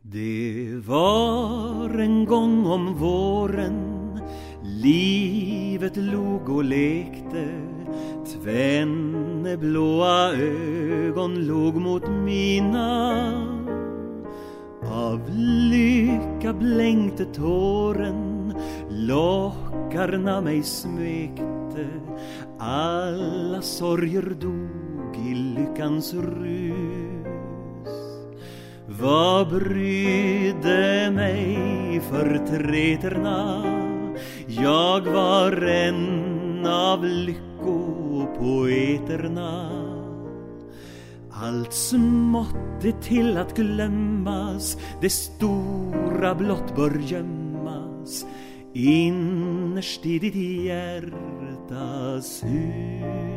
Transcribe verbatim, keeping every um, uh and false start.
Det var en gång om våren, livet log och lekte, tvenne blåa ögon låg mot mina. Av lycka blänkte tåren, lockarna mig smekte, alla sorger dog i lyckans rus. Vad brydde mig förtreterna, jag var en av lyckopoeterna. Allt smått det till att glömmas, det stora blott bör gömmas innerst i ditt hjärtas hus.